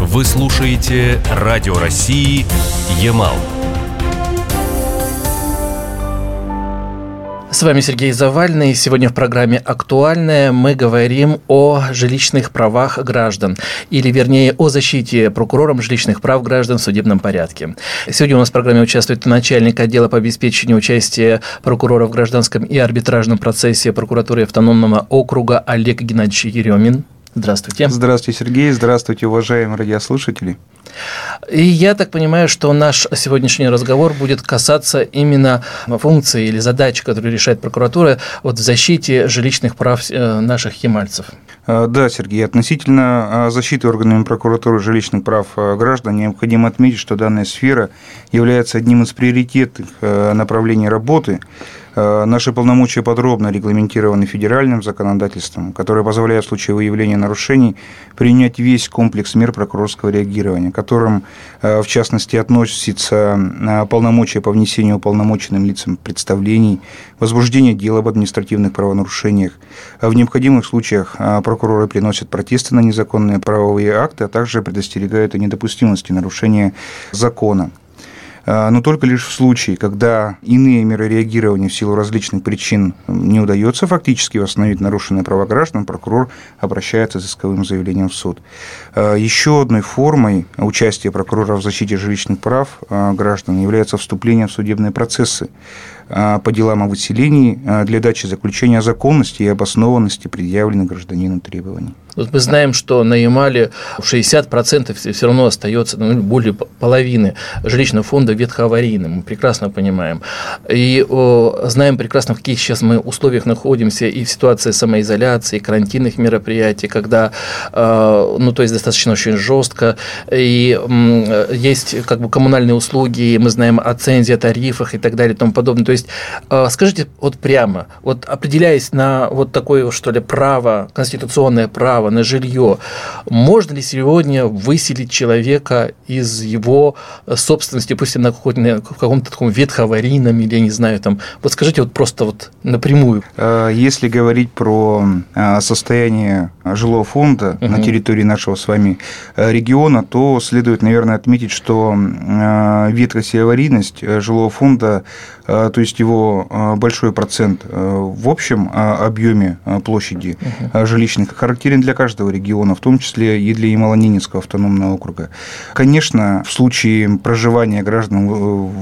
Вы слушаете Радио России «Ямал». С вами Сергей Завальный. Сегодня в программе «Актуальное» мы говорим о жилищных правах граждан, или, вернее, о защите прокурором жилищных прав граждан в судебном порядке. Сегодня у нас в программе участвует начальник отдела по обеспечению участия прокурора в гражданском и арбитражном процессе прокуратуры Автономного округа Олег Геннадьевич Еремин. Здравствуйте. Здравствуйте, Сергей. Здравствуйте, уважаемые радиослушатели. И я так понимаю, что наш сегодняшний разговор будет касаться именно функции или задач, которые решает прокуратура в защите жилищных прав наших ямальцев. Да, Сергей, относительно защиты органами прокуратуры жилищных прав граждан необходимо отметить, что данная сфера является одним из приоритетных направлений работы. Наши полномочия подробно регламентированы федеральным законодательством, которое позволяет в случае выявления нарушений принять весь комплекс мер прокурорского реагирования, к которым, в частности, относятся полномочия по внесению уполномоченным лицам представлений, возбуждение дел об административных правонарушениях. В необходимых случаях прокуроры приносят протесты на незаконные правовые акты, а также предостерегают о недопустимости нарушения закона. Но только лишь в случае, когда иные меры реагирования в силу различных причин не удается фактически восстановить нарушенные права граждан, прокурор обращается с исковым заявлением в суд. Еще одной формой участия прокурора в защите жилищных прав граждан является вступление в судебные процессы по делам о выселении для дачи заключения о законности и обоснованности предъявленных гражданину требований. Вот мы знаем, что на Ямале 60% все равно остается, более половины жилищного фонда ветхоаварийным, мы прекрасно понимаем. И знаем прекрасно, в каких сейчас мы условиях находимся и в ситуации самоизоляции, карантинных мероприятий, когда, то есть достаточно очень жестко, и есть коммунальные услуги, мы знаем о цензе, о тарифах и так далее и тому подобное. То есть скажите прямо, определяясь на такое, что ли, право, конституционное право на жилье, можно ли сегодня выселить человека из его собственности, пусть она в каком-то таком ветхоаварийном или, я не знаю, скажите просто напрямую. Если говорить про состояние жилого фонда на территории нашего с вами региона, то следует, наверное, отметить, что ветхость и аварийность жилого фонда, то есть его большой процент в общем объеме площади жилищных, характерен для каждого региона, в том числе и для Ямало-Ненецкого автономного округа. Конечно, в случае проживания граждан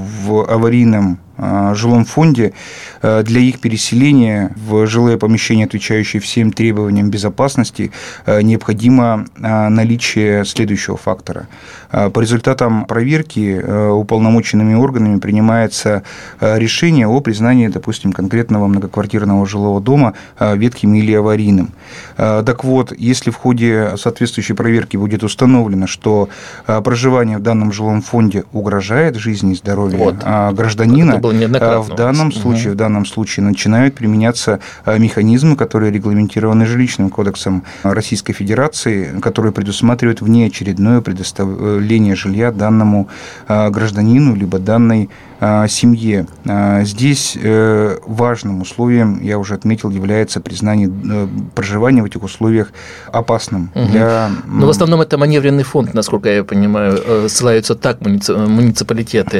в аварийном жилом фонде для их переселения в жилые помещения, отвечающие всем требованиям безопасности, необходимо наличие следующего фактора. По результатам проверки уполномоченными органами принимается решение о признании, допустим, конкретного многоквартирного жилого дома ветхим или аварийным. Так вот, если в ходе соответствующей проверки будет установлено, что проживание в данном жилом фонде угрожает жизни и здоровью гражданина, в данном случае начинают применяться механизмы, которые регламентированы Жилищным кодексом Российской Федерации, которые предусматривают внеочередное предоставление жилья данному гражданину либо данной семье. Здесь важным условием, я уже отметил, является признание проживания в этих условиях опасным. Но в основном это маневренный фонд, насколько я понимаю, ссылаются так муниципалитеты.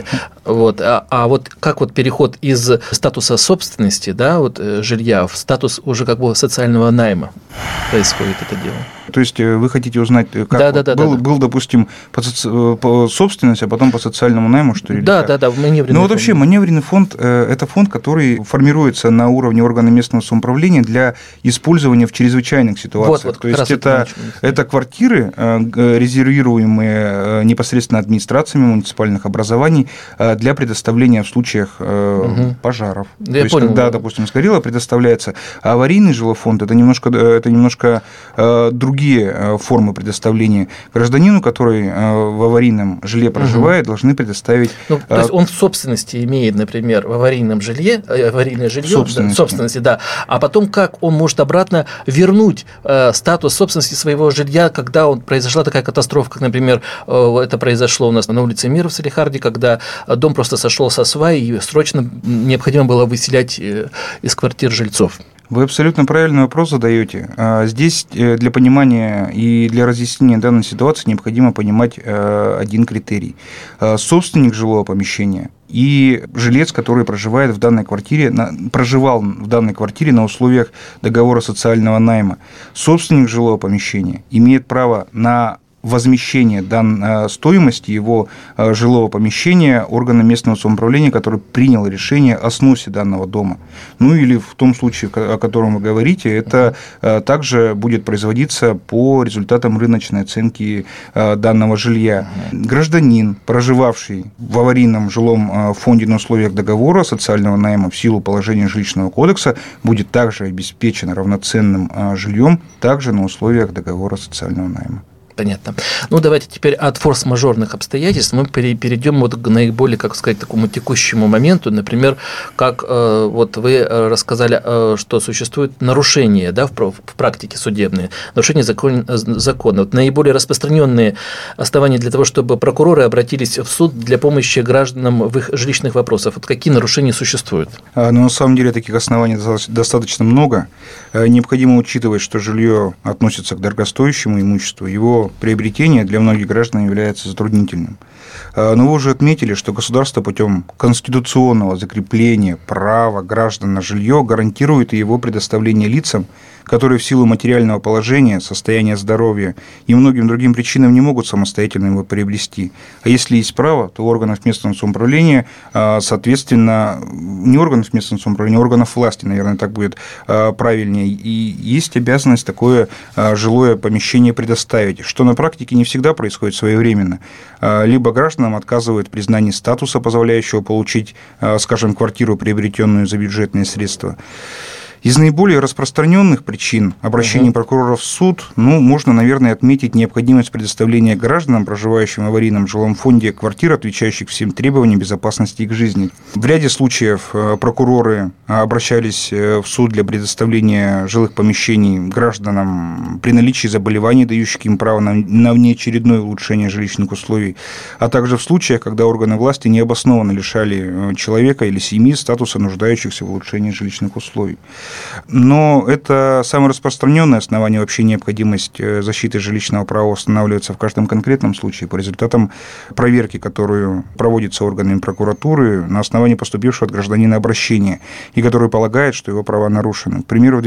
Как переход из статуса собственности, жилья в статус уже социального найма происходит это дело? То есть вы хотите узнать, как был, допустим, по собственности, а потом по социальному найму, что ли? Да, маневренный фонд. Вообще маневренный фонд – это фонд, который формируется на уровне органа местного самоуправления для использования в чрезвычайных ситуациях. То есть это квартиры, резервируемые непосредственно администрациями муниципальных образований для предоставления в случаях пожаров. То есть когда, допустим, сгорело, предоставляется. А аварийный жилой фонд – это немножко другие формы предоставления гражданину, который в аварийном жилье проживает, должны предоставить. То есть он в собственности имеет, например, в аварийное жилье, собственности, а потом как он может обратно вернуть статус собственности своего жилья, когда произошла такая катастрофа, как, например, это произошло у нас на улице Мира в Салихарде, когда дом просто сошел со свай, и срочно необходимо было выселять из квартир жильцов. Вы абсолютно правильный вопрос задаете. Здесь для понимания и для разъяснения данной ситуации необходимо понимать один критерий. Собственник жилого помещения и жилец, который проживал в данной квартире на условиях договора социального найма. Собственник жилого помещения имеет право на возмещение стоимости его жилого помещения органом местного самоуправления, который принял решение о сносе данного дома. Ну или в том случае, о котором вы говорите, это также будет производиться по результатам рыночной оценки данного жилья. Гражданин, проживавший в аварийном жилом фонде на условиях договора социального найма в силу положения жилищного кодекса, будет также обеспечен равноценным жильем также на условиях договора социального найма. Понятно. Ну, давайте теперь от форс-мажорных обстоятельств мы перейдем вот к наиболее, как сказать, такому текущему моменту. Например, как вот вы рассказали, что существует нарушение, да, в практике судебные, нарушение закона. Вот наиболее распространенные основания для того, чтобы прокуроры обратились в суд для помощи гражданам в их жилищных вопросах. Вот какие нарушения существуют? Но на самом деле таких оснований достаточно много. Необходимо учитывать, что жилье относится к дорогостоящему имуществу. Его приобретение для многих граждан является затруднительным. Но вы уже отметили, что государство путем конституционного закрепления права граждан на жилье гарантирует его предоставление лицам, которые в силу материального положения, состояния здоровья и многим другим причинам не могут самостоятельно его приобрести. А если есть право, то органов местного самоуправления, соответственно, не органов местного самоуправления, а органов власти, наверное, так будет правильнее, и есть обязанность такое жилое помещение предоставить, что на практике не всегда происходит своевременно. Либо гражданам отказывают в признании статуса, позволяющего получить, скажем, квартиру, приобретенную за бюджетные средства. Из наиболее распространенных причин обращения прокуроров в суд, можно, наверное, отметить необходимость предоставления гражданам, проживающим в аварийном жилом фонде, квартир, отвечающих всем требованиям безопасности их жизни. В ряде случаев прокуроры обращались в суд для предоставления жилых помещений гражданам при наличии заболеваний, дающих им право на внеочередное улучшение жилищных условий, а также в случаях, когда органы власти необоснованно лишали человека или семьи статуса нуждающихся в улучшении жилищных условий. Но это самое распространенное основание. Вообще необходимость защиты жилищного права устанавливается в каждом конкретном случае по результатам проверки, которую проводится органами прокуратуры на основании поступившего от гражданина обращения, и который полагает, что его права нарушены. К примеру, в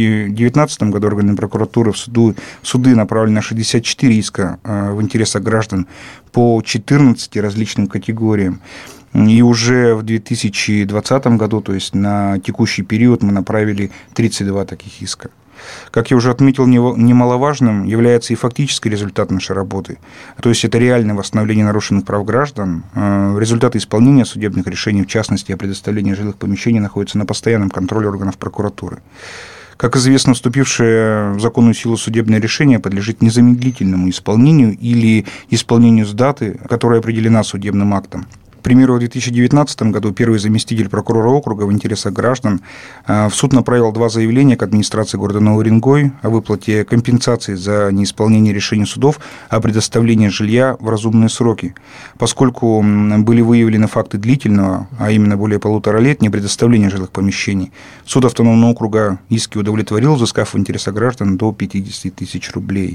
2019 году органами прокуратуры в суды направлены на 64 иска в интересах граждан по 14 различным категориям. И уже в 2020 году, то есть на текущий период, мы направили 32 таких иска. Как я уже отметил, немаловажным является и фактический результат нашей работы. То есть это реальное восстановление нарушенных прав граждан. Результаты исполнения судебных решений, в частности, о предоставлении жилых помещений, находятся на постоянном контроле органов прокуратуры. Как известно, вступившее в законную силу судебное решение подлежит незамедлительному исполнению или исполнению с даты, которая определена судебным актом. К примеру, в 2019 году первый заместитель прокурора округа в интересах граждан в суд направил 2 заявления к администрации города Новый Уренгой о выплате компенсации за неисполнение решений судов о предоставлении жилья в разумные сроки, поскольку были выявлены факты длительного, а именно более 1,5 лет, непредоставления жилых помещений. Суд автономного округа иски удовлетворил, взыскав в интересах граждан до 50 тысяч рублей.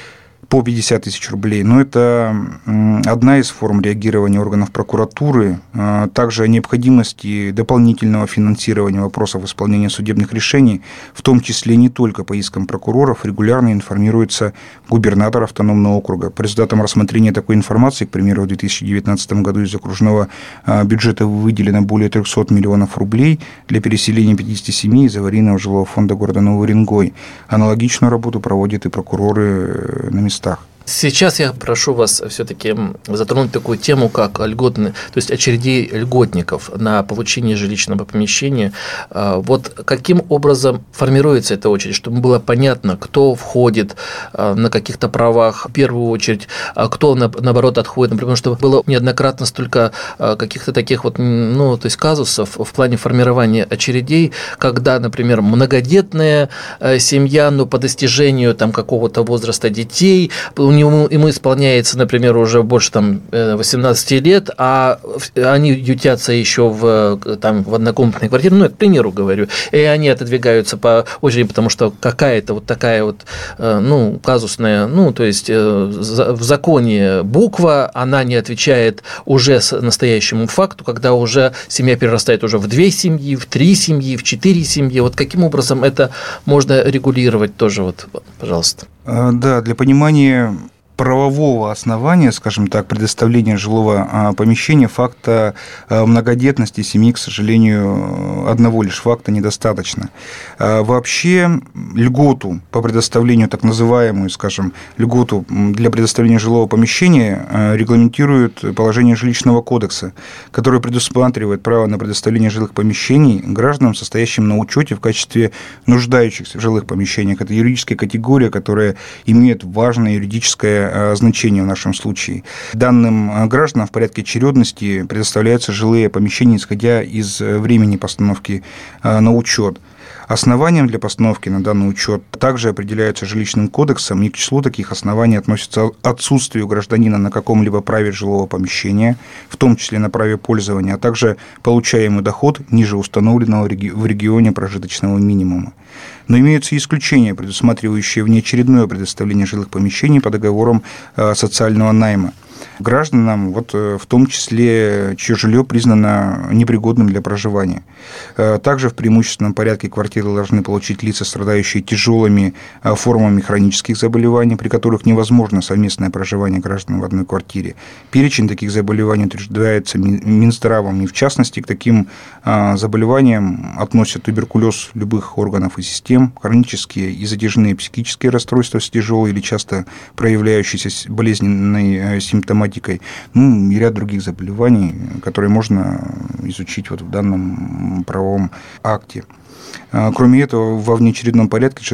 По 50 тысяч рублей. Но это одна из форм реагирования органов прокуратуры. Также о необходимости дополнительного финансирования вопросов исполнения судебных решений, в том числе не только по искам прокуроров, регулярно информируется губернатор автономного округа. По результатам рассмотрения такой информации, к примеру, в 2019 году из окружного бюджета выделено более 300 миллионов рублей для переселения 50 семей из аварийного жилого фонда города Новый Уренгой. Аналогичную работу проводят и прокуроры на местах. Сейчас я прошу вас все-таки затронуть такую тему, как льготные, то есть очередей льготников на получение жилищного помещения. Вот каким образом формируется эта очередь, чтобы было понятно, кто входит на каких-то правах в первую очередь, кто наоборот отходит, например, потому что было неоднократно столько каких-то таких вот, то есть казусов в плане формирования очередей, когда, например, многодетная семья, но по достижению там какого-то возраста детей, у ему исполняется, например, уже больше 18 лет, а они ютятся еще в однокомнатной квартире, я к примеру говорю, и они отодвигаются по очереди, потому что какая-то вот такая вот, казусная, то есть в законе буква, она не отвечает уже настоящему факту, когда уже семья перерастает уже в 2 семьи, в 3 семьи, в 4 семьи. Вот каким образом это можно регулировать тоже, пожалуйста. Да, для понимания правового основания, скажем так, предоставления жилого помещения, факта многодетности семьи, к сожалению, одного лишь факта недостаточно. Вообще льготу по предоставлению, так называемую, скажем, льготу для предоставления жилого помещения регламентирует положение Жилищного кодекса, которое предусматривает право на предоставление жилых помещений гражданам, состоящим на учете в качестве нуждающихся в жилых помещениях. Это юридическая категория, которая имеет важное юридическое значение в нашем случае. Данным гражданам в порядке очередности предоставляются жилые помещения, исходя из времени постановки на учет. Основанием для постановки на данный учет также определяются Жилищным кодексом, и к числу таких оснований относится отсутствие у гражданина на каком-либо праве жилого помещения, в том числе на праве пользования, а также получаемый доход ниже установленного в регионе прожиточного минимума. Но имеются исключения, предусматривающие внеочередное предоставление жилых помещений по договорам социального найма гражданам, в том числе, чье жилье признано непригодным для проживания. Также в преимущественном порядке квартиры должны получить лица, страдающие тяжелыми формами хронических заболеваний, при которых невозможно совместное проживание граждан в одной квартире. Перечень таких заболеваний утверждается Минздравом, и в частности к таким заболеваниям относят туберкулез любых органов и систем, хронические и затяжные психические расстройства с тяжелой или часто проявляющейся болезненной симптоматикой, и ряд других заболеваний, которые можно изучить в данном правовом акте. Кроме этого, во внеочередном порядке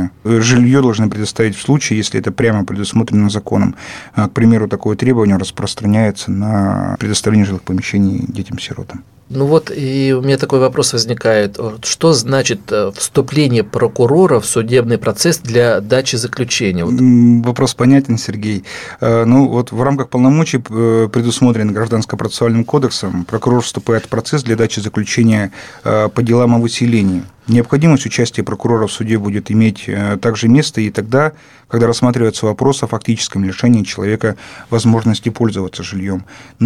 жилье должны предоставить в случае, если это прямо предусмотрено законом. К примеру, такое требование распространяется на предоставление жилых помещений детям-сиротам. И у меня такой вопрос возникает. Что значит вступление прокурора в судебный процесс для дачи заключения? Вопрос понятен, Сергей. В рамках полномочий, предусмотренных Гражданско-процессуальным кодексом, прокурор вступает в процесс для дачи заключения по делам о выселении. Необходимость участия прокурора в суде будет иметь также место и тогда, когда рассматривается вопрос о фактическом лишении человека возможности пользоваться жильем.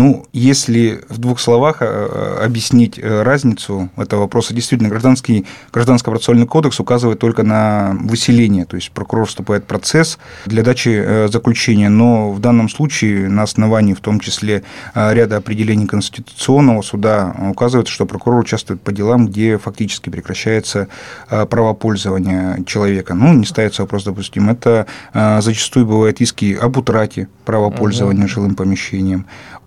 Если в 2 словах объяснить разницу этого вопроса, действительно, Гражданско-процессуальный кодекс указывает только на выселение, то есть прокурор вступает в процесс для дачи заключения, но в данном случае на основании, в том числе, ряда определений Конституционного суда указывается, что прокурор участвует по делам, где фактически прекращается право пользования человека. Не ставится вопрос, допустим, это зачастую бывают иски об утрате права пользования жилым помещением,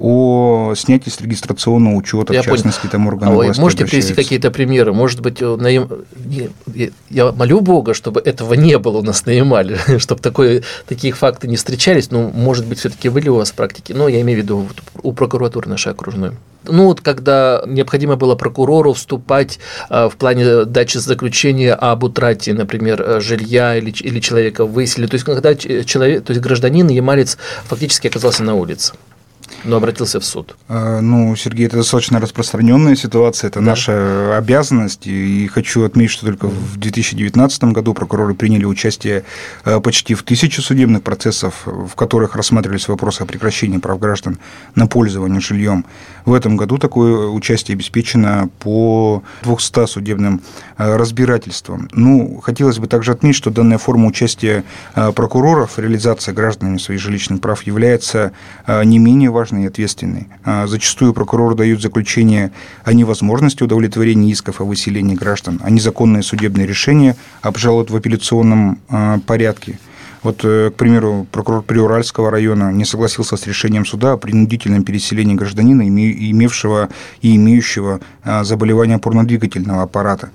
о снятии с регистрационного учета, в частности, органов власти. Можете привести какие-то примеры? Может быть, я молю Бога, чтобы этого не было у нас на Ямале, чтобы такие факты не встречались, может быть, все-таки были у вас практики, я имею в виду у прокуратуры нашей окружной. Когда необходимо было прокурору вступать в плане дачи заключения об утрате, например, жилья или человека выселили, то есть когда гражданин, ямалец, фактически оказался на улице, но обратился в суд. Сергей, это достаточно распространенная ситуация, это наша обязанность, и хочу отметить, что только в 2019 году прокуроры приняли участие почти в 1000 судебных процессов, в которых рассматривались вопросы о прекращении прав граждан на пользование жильем. В этом году такое участие обеспечено по 200 судебным разбирательствам. Хотелось бы также отметить, что данная форма участия прокуроров в реализации гражданами своих жилищных прав является не менее важной и ответственной. Зачастую прокуроры дают заключение о невозможности удовлетворения исков о выселении граждан, а незаконные судебные решения обжалуют в апелляционном порядке. К примеру, прокурор Приуральского района не согласился с решением суда о принудительном переселении гражданина, имевшего и имеющего заболевание опорно-двигательного аппарата.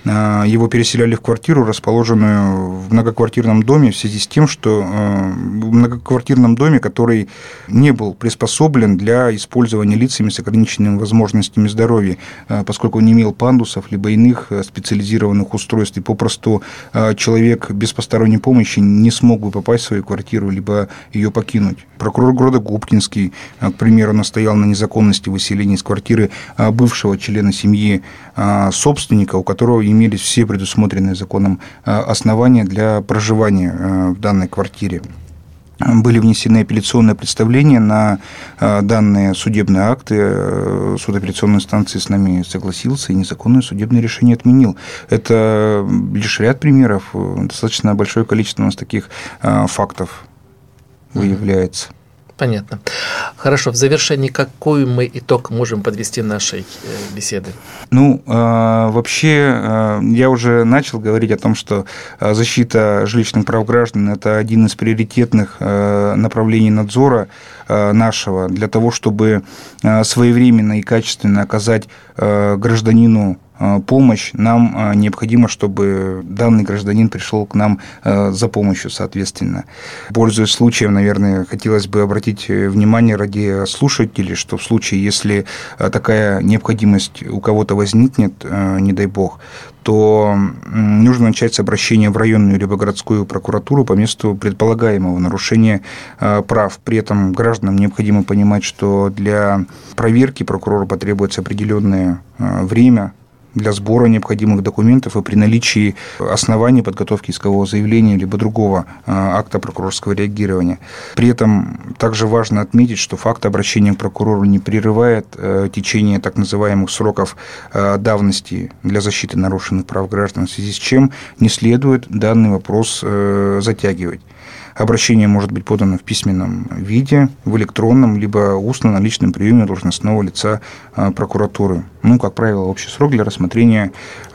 его переселяли в квартиру, расположенную в многоквартирном доме, в связи с тем, что в многоквартирном доме, который не был приспособлен для использования лицами с ограниченными возможностями здоровья, поскольку он не имел пандусов, либо иных специализированных устройств, и попросту человек без посторонней помощи не смог бы попасть в свою квартиру, либо ее покинуть. Прокурор города Губкинский, к примеру, настоял на незаконности выселения из квартиры бывшего члена семьи собственника, у которого имелись все предусмотренные законом основания для проживания в данной квартире. Были внесены апелляционные представления на данные судебные акты. Суд апелляционной инстанции с нами согласился и незаконное судебное решение отменил. Это лишь ряд примеров. Достаточно большое количество у нас таких фактов выявляется. Понятно. Хорошо. В завершении какой мы итог можем подвести нашей беседы? Вообще, я уже начал говорить о том, что защита жилищных прав граждан – это один из приоритетных направлений надзора нашего для того, чтобы своевременно и качественно оказать гражданину помощь, нам необходимо, чтобы данный гражданин пришел к нам за помощью, соответственно. Пользуясь случаем, наверное, хотелось бы обратить внимание радиослушателей, что в случае, если такая необходимость у кого-то возникнет, не дай бог, то нужно начать с обращения в районную либо городскую прокуратуру по месту предполагаемого нарушения прав. При этом гражданам необходимо понимать, что для проверки прокурору потребуется определенное время для сбора необходимых документов и при наличии оснований подготовки искового заявления либо другого акта прокурорского реагирования. При этом также важно отметить, что факт обращения к прокурору не прерывает течение так называемых сроков давности для защиты нарушенных прав граждан, в связи с чем не следует данный вопрос затягивать. Обращение может быть подано в письменном виде, в электронном, либо устно на личном приеме должностного лица прокуратуры. Как правило, общий срок для рассмотрения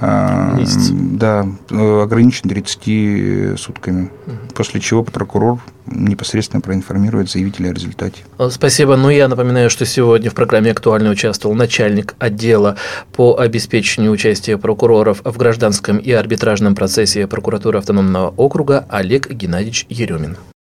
ограничен 30 сутками, после чего прокурор непосредственно проинформирует заявителя о результате. Спасибо. Я напоминаю, что сегодня в программе «Актуально» участвовал начальник отдела по обеспечению участия прокуроров в гражданском и арбитражном процессе прокуратуры автономного округа Олег Геннадьевич Еремин.